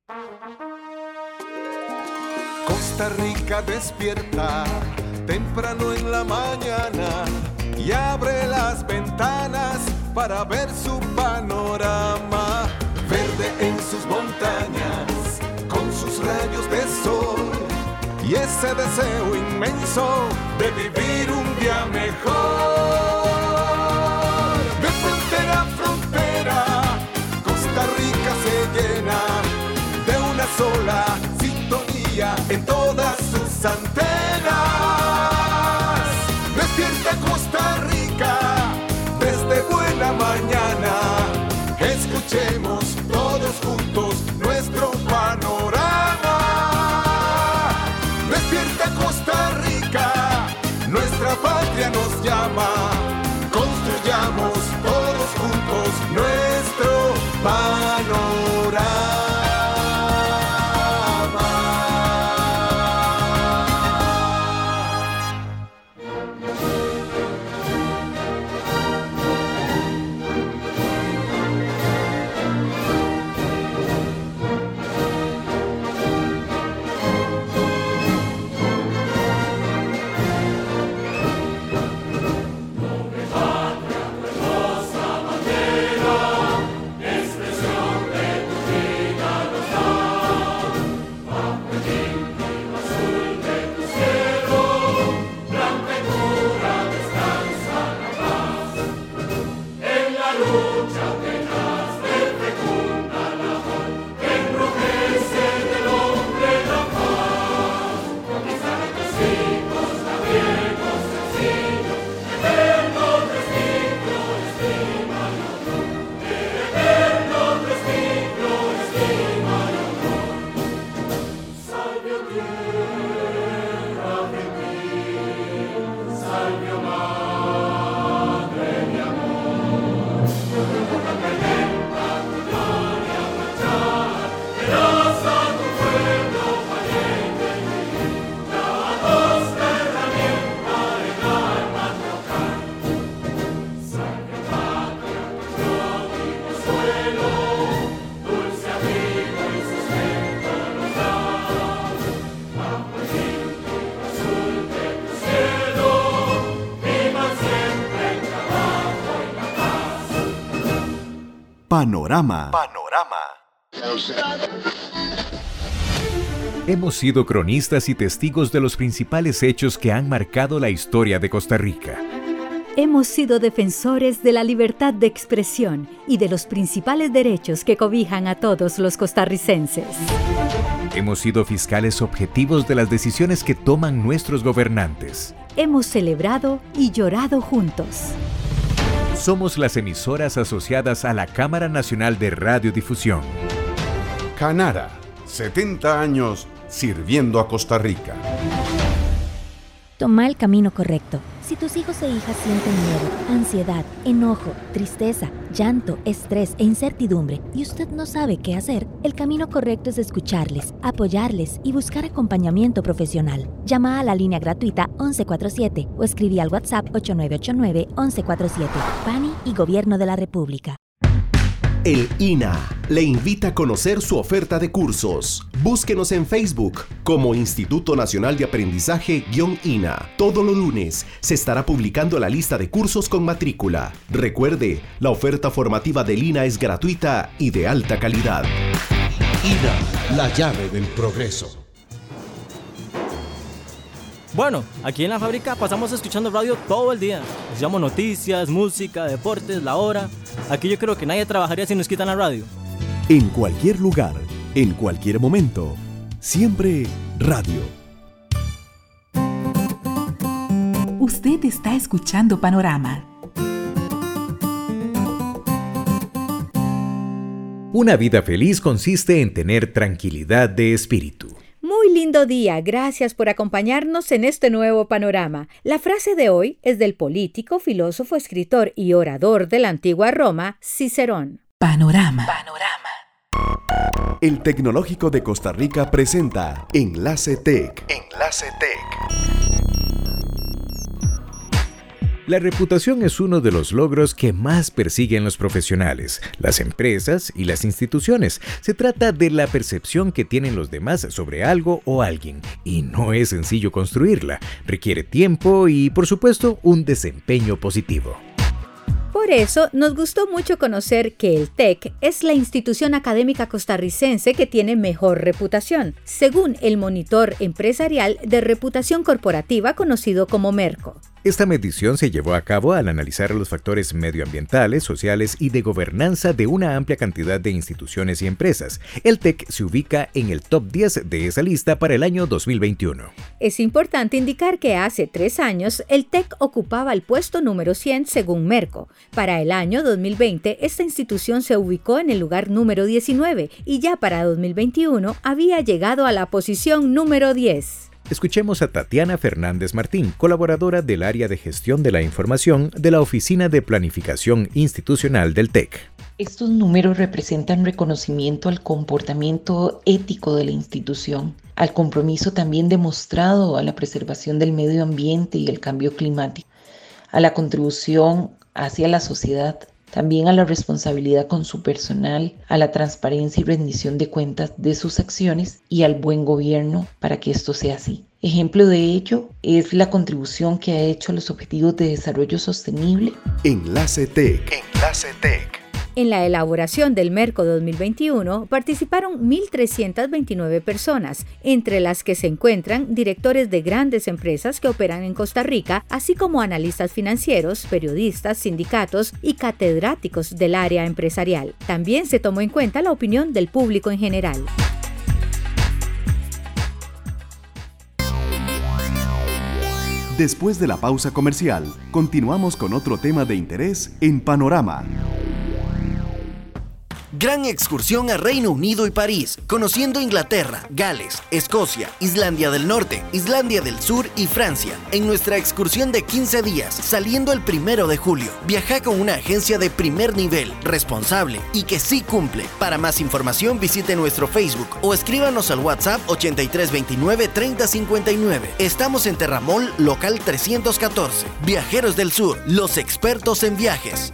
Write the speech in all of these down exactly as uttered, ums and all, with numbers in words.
Costa Rica despierta temprano en la mañana y abre las ventanas para ver su panorama. Verde en sus montañas, con sus rayos de sol y ese deseo inmenso de vivir un día mejor. De frontera a frontera, Costa Rica se llena de una sola sintonía en todas sus antenas. Despierta Costa Rica desde buena mañana. Escuchemos todos juntos nuestro panorama. Despierta Costa Rica, nuestra patria nos llama. Construyamos todos juntos nuestro panorama. Panorama. Panorama. Hemos sido cronistas y testigos de los principales hechos que han marcado la historia de Costa Rica. Hemos sido defensores de la libertad de expresión y de los principales derechos que cobijan a todos los costarricenses. Hemos sido fiscales objetivos de las decisiones que toman nuestros gobernantes. Hemos celebrado y llorado juntos. Somos las emisoras asociadas a la Cámara Nacional de Radiodifusión. Canara, setenta años sirviendo a Costa Rica. Toma el camino correcto. Si tus hijos e hijas sienten miedo, ansiedad, enojo, tristeza, llanto, estrés e incertidumbre y usted no sabe qué hacer, el camino correcto es escucharles, apoyarles y buscar acompañamiento profesional. Llama a la línea gratuita once cuarenta y siete o escribí al WhatsApp ocho nueve ocho nueve, once cuarenta y siete. P A N I y Gobierno de la República. El I N A le invita a conocer su oferta de cursos. Búsquenos en Facebook como Instituto Nacional de Aprendizaje-I N A. Todos los lunes se estará publicando la lista de cursos con matrícula. Recuerde, la oferta formativa del I N A es gratuita y de alta calidad. I N A, la llave del progreso. Bueno, aquí en la fábrica pasamos escuchando radio todo el día. Escuchamos noticias, música, deportes, la hora. Aquí yo creo que nadie trabajaría si nos quitan la radio. En cualquier lugar, en cualquier momento, siempre radio. Usted está escuchando Panorama. Una vida feliz consiste en tener tranquilidad de espíritu. Muy lindo día, gracias por acompañarnos en este nuevo panorama. La frase de hoy es del político, filósofo, escritor y orador de la antigua Roma, Cicerón. Panorama. Panorama. El Tecnológico de Costa Rica presenta Enlace Tech. Enlace Tech. La reputación es uno de los logros que más persiguen los profesionales, las empresas y las instituciones. Se trata de la percepción que tienen los demás sobre algo o alguien, y no es sencillo construirla. Requiere tiempo y, por supuesto, un desempeño positivo. Por eso, nos gustó mucho conocer que el T E C es la institución académica costarricense que tiene mejor reputación, según el Monitor Empresarial de Reputación Corporativa conocido como Merco. Esta medición se llevó a cabo al analizar los factores medioambientales, sociales y de gobernanza de una amplia cantidad de instituciones y empresas. El T E C se ubica en el top diez de esa lista para el año dos mil veintiuno. Es importante indicar que hace tres años el T E C ocupaba el puesto número cien según Merco. Para el año dos mil veinte, esta institución se ubicó en el lugar número diecinueve y ya para dos mil veintiuno había llegado a la posición número diez. Escuchemos a Tatiana Fernández Martín, colaboradora del área de gestión de la información de la Oficina de Planificación Institucional del T E C. Estos números representan reconocimiento al comportamiento ético de la institución, al compromiso también demostrado a la preservación del medio ambiente y el cambio climático, a la contribución hacia la sociedad, también a la responsabilidad con su personal, a la transparencia y rendición de cuentas de sus acciones y al buen gobierno para que esto sea así. Ejemplo de ello es la contribución que ha hecho a los Objetivos de Desarrollo Sostenible. Enlace T E C. Enlace T E C. En la elaboración del Merco dos mil veintiuno participaron mil trescientas veintinueve personas, entre las que se encuentran directores de grandes empresas que operan en Costa Rica, así como analistas financieros, periodistas, sindicatos y catedráticos del área empresarial. También se tomó en cuenta la opinión del público en general. Después de la pausa comercial, continuamos con otro tema de interés en Panorama. Gran excursión a Reino Unido y París, conociendo Inglaterra, Gales, Escocia, Islandia del Norte, Islandia del Sur y Francia. En nuestra excursión de quince días, saliendo el primero de julio. Viaja con una agencia de primer nivel, responsable y que sí cumple. Para más información visite nuestro Facebook o escríbanos al WhatsApp ochenta y tres veintinueve treinta cincuenta y nueve. Estamos en Terramol, local trescientos catorce. Viajeros del Sur, los expertos en viajes.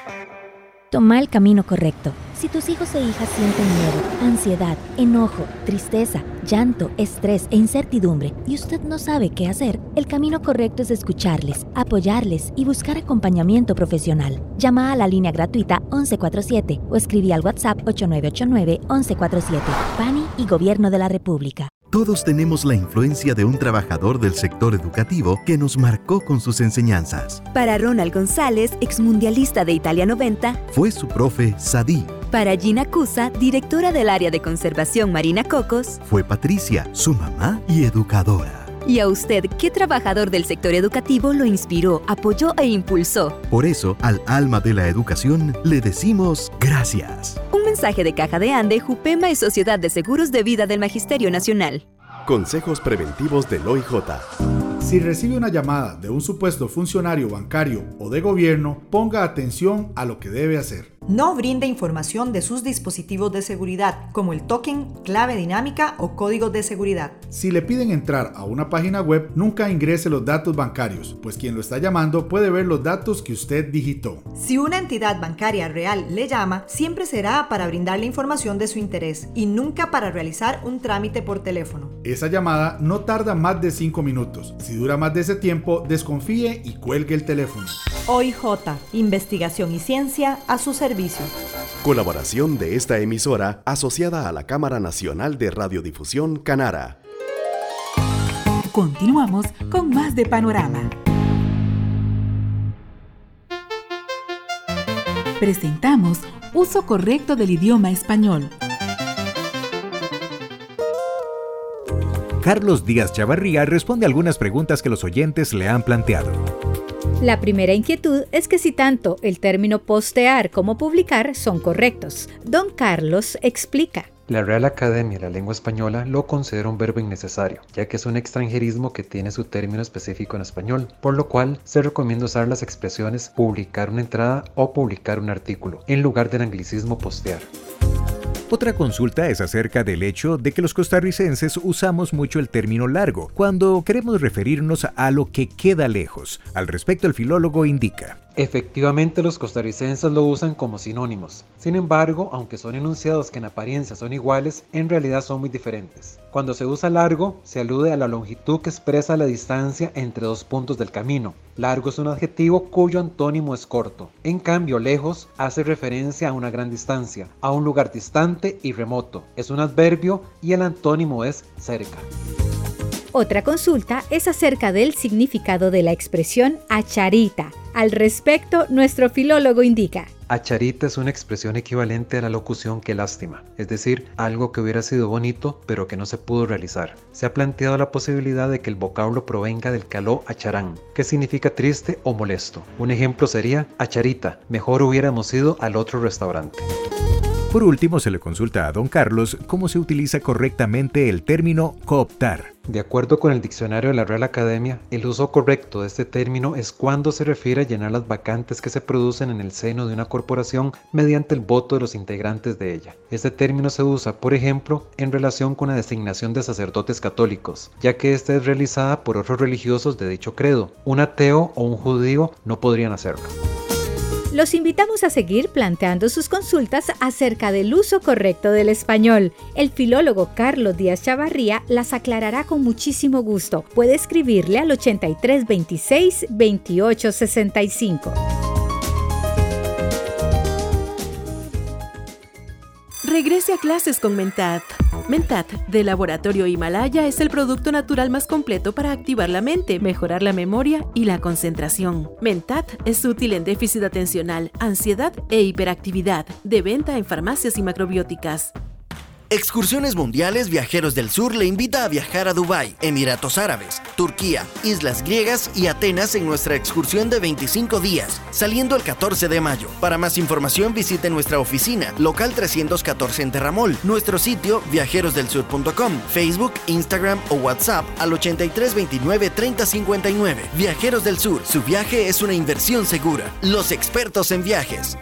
Toma el camino correcto. Si tus hijos e hijas sienten miedo, ansiedad, enojo, tristeza, llanto, estrés e incertidumbre y usted no sabe qué hacer, el camino correcto es escucharles, apoyarles y buscar acompañamiento profesional. Llama a la línea gratuita once cuarenta y siete o escribí al WhatsApp ocho nueve ocho nueve once cuarenta y siete. PANI y Gobierno de la República. Todos tenemos la influencia de un trabajador del sector educativo que nos marcó con sus enseñanzas. Para Ronald González, exmundialista de Italia noventa, fue su profe Sadí. Para Gina Cusa, directora del área de conservación Marina Cocos, fue Patricia, su mamá y educadora. ¿Y a usted qué trabajador del sector educativo lo inspiró, apoyó e impulsó? Por eso, al alma de la educación le decimos gracias. Un mensaje de Caja de Ande, Jupema y Sociedad de Seguros de Vida del Magisterio Nacional. Consejos preventivos del O I J. Si recibe una llamada de un supuesto funcionario bancario o de gobierno, ponga atención a lo que debe hacer. No brinde información de sus dispositivos de seguridad, como el token, clave dinámica o códigos de seguridad. Si le piden entrar a una página web, nunca ingrese los datos bancarios, pues quien lo está llamando puede ver los datos que usted digitó. Si una entidad bancaria real le llama, siempre será para brindarle información de su interés y nunca para realizar un trámite por teléfono. Esa llamada no tarda más de cinco minutos. Si dura más de ese tiempo, desconfíe y cuelgue el teléfono. O I J, investigación y ciencia a su servicio. Colaboración de esta emisora asociada a la Cámara Nacional de Radiodifusión Canara. Continuamos con más de Panorama. Presentamos uso correcto del idioma español. Carlos Díaz Chavarría responde algunas preguntas que los oyentes le han planteado. La primera inquietud es que si tanto el término postear como publicar son correctos. Don Carlos explica. La Real Academia de la Lengua Española lo considera un verbo innecesario, ya que es un extranjerismo que tiene su término específico en español, por lo cual se recomienda usar las expresiones publicar una entrada o publicar un artículo, en lugar del anglicismo postear. Otra consulta es acerca del hecho de que los costarricenses usamos mucho el término largo cuando queremos referirnos a lo que queda lejos. Al respecto, el filólogo indica: efectivamente, los costarricenses lo usan como sinónimos. Sin embargo, aunque son enunciados que en apariencia son iguales, en realidad son muy diferentes. Cuando se usa largo, se alude a la longitud que expresa la distancia entre dos puntos del camino. Largo es un adjetivo cuyo antónimo es corto. En cambio, lejos hace referencia a una gran distancia, a un lugar distante y remoto. Es un adverbio y el antónimo es cerca. Otra consulta es acerca del significado de la expresión acharita. Al respecto, nuestro filólogo indica: acharita es una expresión equivalente a la locución qué lástima, es decir, algo que hubiera sido bonito pero que no se pudo realizar. Se ha planteado la posibilidad de que el vocablo provenga del caló acharán, que significa triste o molesto. Un ejemplo sería: acharita, mejor hubiéramos ido al otro restaurante. Por último, se le consulta a don Carlos cómo se utiliza correctamente el término cooptar. De acuerdo con el diccionario de la Real Academia, el uso correcto de este término es cuando se refiere a llenar las vacantes que se producen en el seno de una corporación mediante el voto de los integrantes de ella. Este término se usa, por ejemplo, en relación con la designación de sacerdotes católicos, ya que esta es realizada por otros religiosos de dicho credo. Un ateo o un judío no podrían hacerlo. Los invitamos a seguir planteando sus consultas acerca del uso correcto del español. El filólogo Carlos Díaz Chavarría las aclarará con muchísimo gusto. Puede escribirle al ochenta y tres veintiséis veintiocho sesenta y cinco. Regrese a clases con Mentat. Mentat, de Laboratorio Himalaya, es el producto natural más completo para activar la mente, mejorar la memoria y la concentración. Mentat es útil en déficit atencional, ansiedad e hiperactividad. De venta en farmacias y macrobióticas. Excursiones Mundiales Viajeros del Sur le invita a viajar a Dubái, Emiratos Árabes, Turquía, Islas Griegas y Atenas en nuestra excursión de veinticinco días, saliendo el catorce de mayo. Para más información visite nuestra oficina, local trescientos catorce en Terramol, nuestro sitio viajeros del sur punto com, Facebook, Instagram o WhatsApp al ochenta y tres veintinueve treinta cincuenta y nueve. Viajeros del Sur, su viaje es una inversión segura. Los expertos en viajes.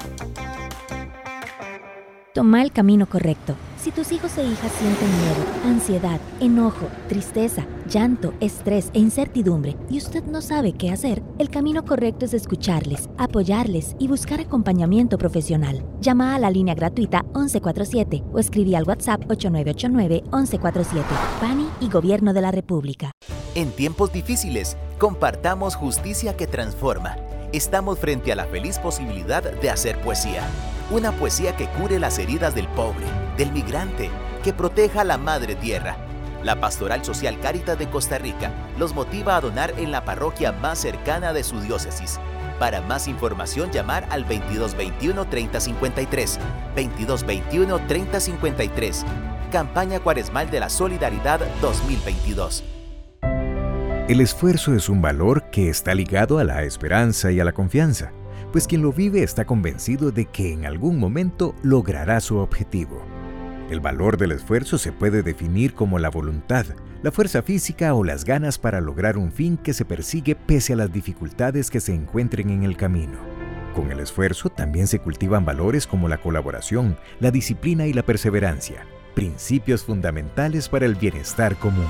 Toma el camino correcto. Si tus hijos e hijas sienten miedo, ansiedad, enojo, tristeza, llanto, estrés e incertidumbre y usted no sabe qué hacer, el camino correcto es escucharles, apoyarles y buscar acompañamiento profesional. Llama a la línea gratuita once cuarenta y siete o escribí al WhatsApp ocho nueve ocho nueve once cuarenta y siete. P A N I y Gobierno de la República. En tiempos difíciles, compartamos justicia que transforma. Estamos frente a la feliz posibilidad de hacer poesía. Una poesía que cure las heridas del pobre, del migrante, que proteja a la madre tierra. La Pastoral Social Cáritas de Costa Rica los motiva a donar en la parroquia más cercana de su diócesis. Para más información, llamar al veintidós veintiuno treinta cincuenta y tres, veintidós veintiuno treinta cincuenta y tres. Campaña Cuaresmal de la Solidaridad dos mil veintidós. El esfuerzo es un valor que está ligado a la esperanza y a la confianza, pues quien lo vive está convencido de que en algún momento logrará su objetivo. El valor del esfuerzo se puede definir como la voluntad, la fuerza física o las ganas para lograr un fin que se persigue pese a las dificultades que se encuentren en el camino. Con el esfuerzo también se cultivan valores como la colaboración, la disciplina y la perseverancia, principios fundamentales para el bienestar común.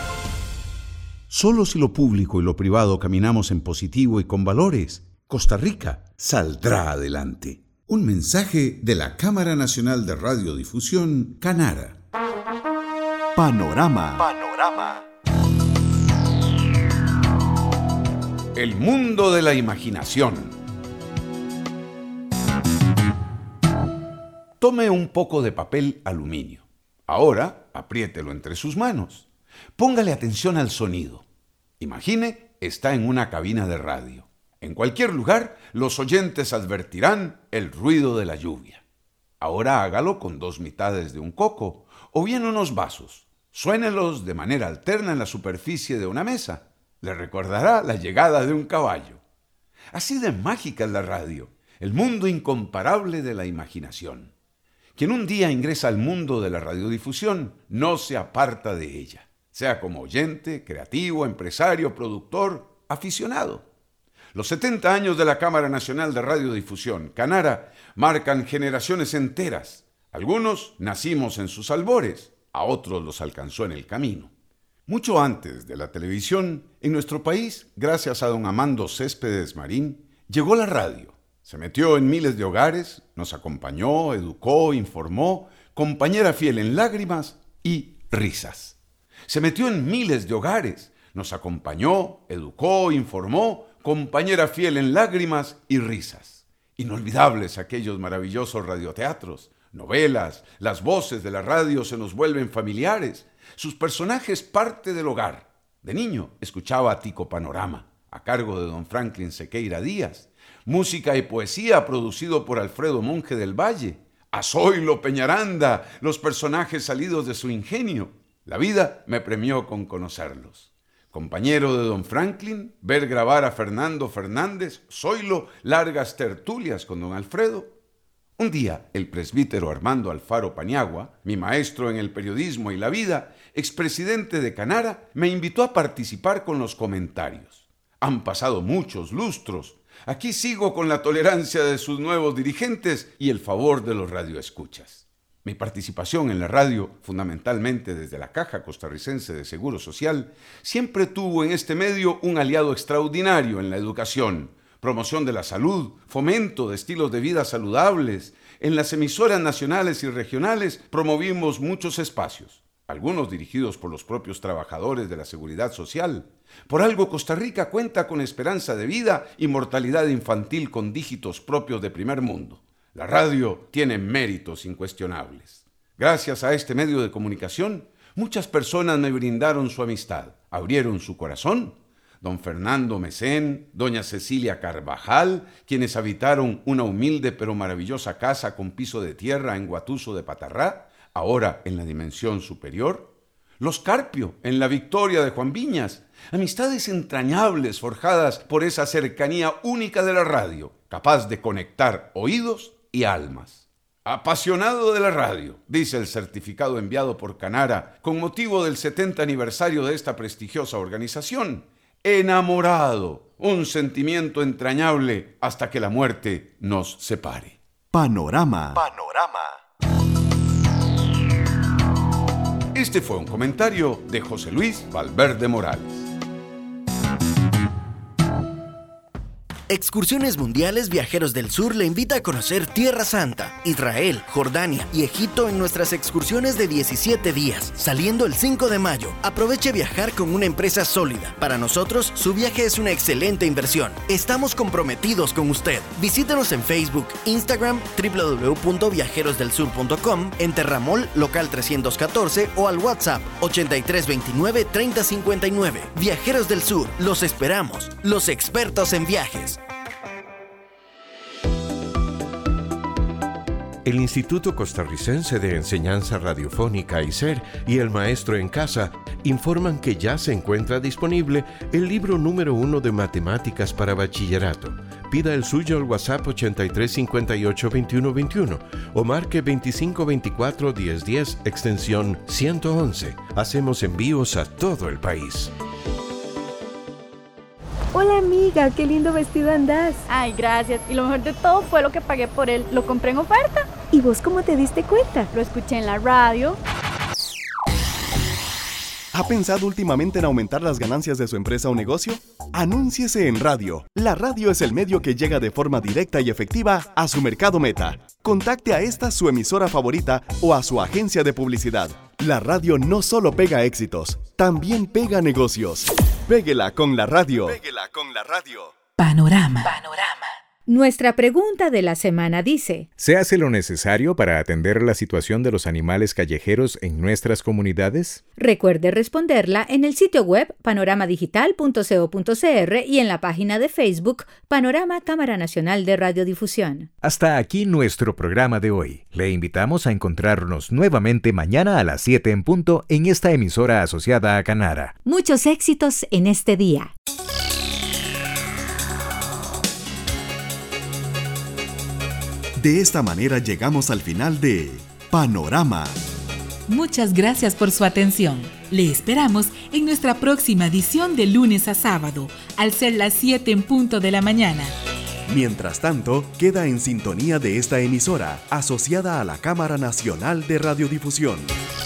Solo si lo público y lo privado caminamos en positivo y con valores, Costa Rica saldrá adelante. Un mensaje de la Cámara Nacional de Radiodifusión, Canara. Panorama. Panorama. El mundo de la imaginación. Tome un poco de papel aluminio. Ahora, apriételo entre sus manos. Póngale atención al sonido. Imagine, está en una cabina de radio. En cualquier lugar, los oyentes advertirán el ruido de la lluvia. Ahora hágalo con dos mitades de un coco o bien unos vasos. Suénelos de manera alterna en la superficie de una mesa. Le recordará la llegada de un caballo. Así de mágica es la radio, el mundo incomparable de la imaginación. Quien un día ingresa al mundo de la radiodifusión no se aparta de ella, sea como oyente, creativo, empresario, productor, aficionado. Los setenta años de la Cámara Nacional de Radiodifusión, Canara, marcan generaciones enteras, Algunos nacimos en sus albores, a otros los alcanzó en el camino. Mucho antes de la televisión, en nuestro país, gracias a don Amando Céspedes Marín, llegó la radio. Se metió en miles de hogares, nos acompañó, educó, informó, compañera fiel en lágrimas y risas. Se metió en miles de hogares, nos acompañó, educó, informó, compañera fiel en lágrimas y risas. Inolvidables aquellos maravillosos radioteatros, novelas, las voces de la radio se nos vuelven familiares, sus personajes parte del hogar. De niño escuchaba a Tico Panorama, a cargo de don Franklin Sequeira Díaz, música y poesía producido por Alfredo Monge del Valle, a Zoilo Peñaranda, los personajes salidos de su ingenio. La vida me premió con conocerlos. Compañero de don Franklin, ver grabar a Fernando Fernández, Zoilo, largas tertulias con don Alfredo. Un día, el presbítero Armando Alfaro Paniagua, mi maestro en el periodismo y la vida, expresidente de Canara, me invitó a participar con los comentarios. Han pasado muchos lustros. Aquí sigo con la tolerancia de sus nuevos dirigentes y el favor de los radioescuchas. Mi participación en la radio, fundamentalmente desde la Caja Costarricense de Seguro Social, siempre tuvo en este medio un aliado extraordinario en la educación, promoción de la salud, fomento de estilos de vida saludables. En las emisoras nacionales y regionales promovimos muchos espacios, algunos dirigidos por los propios trabajadores de la seguridad social. Por algo Costa Rica cuenta con esperanza de vida y mortalidad infantil con dígitos propios de primer mundo. La radio tiene méritos incuestionables. Gracias a este medio de comunicación, muchas personas me brindaron su amistad, abrieron su corazón. Don Fernando Mesén, doña Cecilia Carvajal, quienes habitaron una humilde pero maravillosa casa con piso de tierra en Guatuso de Patarrá, ahora en la dimensión superior. Los Carpio, en la Victoria de Juan Viñas, amistades entrañables forjadas por esa cercanía única de la radio, capaz de conectar oídos y almas. Apasionado de la radio, dice el certificado enviado por Canara con motivo del setenta aniversario de esta prestigiosa organización. Enamorado, un sentimiento entrañable hasta que la muerte nos separe. Panorama. Panorama. Este fue un comentario de José Luis Valverde Morales. Excursiones Mundiales Viajeros del Sur le invita a conocer Tierra Santa, Israel, Jordania y Egipto en nuestras excursiones de diecisiete días, saliendo el cinco de mayo. Aproveche viajar con una empresa sólida. Para nosotros, su viaje es una excelente inversión. Estamos comprometidos con usted. Visítenos en Facebook, Instagram, doble u doble u doble u punto viajeros del sur punto com, en Terramol, local trescientos catorce o al WhatsApp ochenta y tres veintinueve treinta cincuenta y nueve. Viajeros del Sur, los esperamos, los expertos en viajes. El Instituto Costarricense de Enseñanza Radiofónica I C E R y el Maestro en Casa informan que ya se encuentra disponible el libro número uno de Matemáticas para Bachillerato. Pida el suyo al WhatsApp ochenta y tres cincuenta y ocho veintiuno veintiuno o marque veinticinco veinticuatro diez diez extensión ciento once. Hacemos envíos a todo el país. Hola amiga, qué lindo vestido andás. Ay, gracias. Y lo mejor de todo fue lo que pagué por él. Lo compré en oferta. ¿Y vos cómo te diste cuenta? Lo escuché en la radio. ¿Ha pensado últimamente en aumentar las ganancias de su empresa o negocio? Anúnciese en radio. La radio es el medio que llega de forma directa y efectiva a su mercado meta. Contacte a esta su emisora favorita o a su agencia de publicidad. La radio no solo pega éxitos, también pega negocios. Péguela con la radio. Péguela con la radio. Panorama. Panorama. Nuestra pregunta de la semana dice: ¿se hace lo necesario para atender la situación de los animales callejeros en nuestras comunidades? Recuerde responderla en el sitio web panorama digital punto co punto cr y en la página de Facebook Panorama Cámara Nacional de Radiodifusión. Hasta aquí nuestro programa de hoy. Le invitamos a encontrarnos nuevamente mañana a las siete en punto en esta emisora asociada a Canara. Muchos éxitos en este día. De esta manera llegamos al final de Panorama. Muchas gracias por su atención. Le esperamos en nuestra próxima edición de lunes a sábado, al ser las siete en punto de la mañana. Mientras tanto, queda en sintonía de esta emisora, asociada a la Cámara Nacional de Radiodifusión.